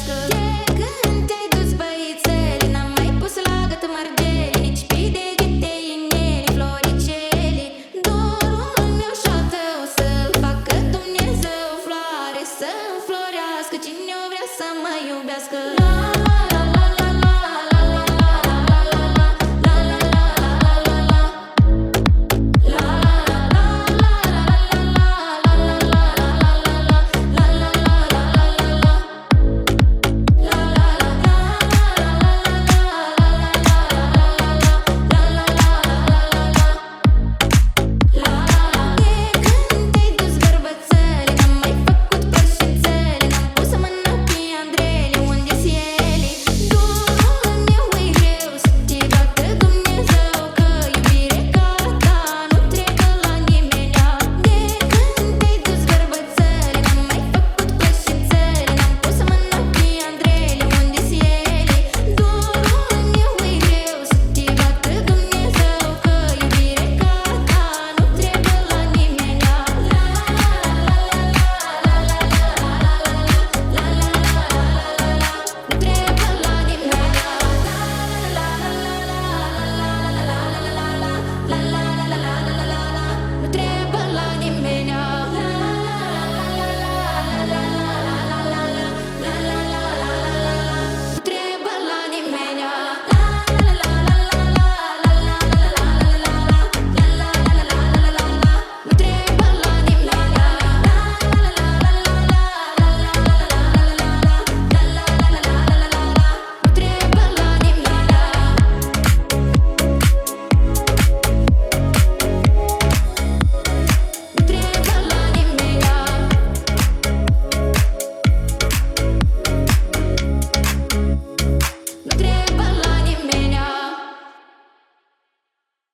iubească. De când te-ai dus, băițele, n-am mai pus la gât mărgeli, nici pe degete ineli, floricele. Dorul meu șoată o să-l facă Dumnezeu floare, să înflorească cine o vrea să mă iubească.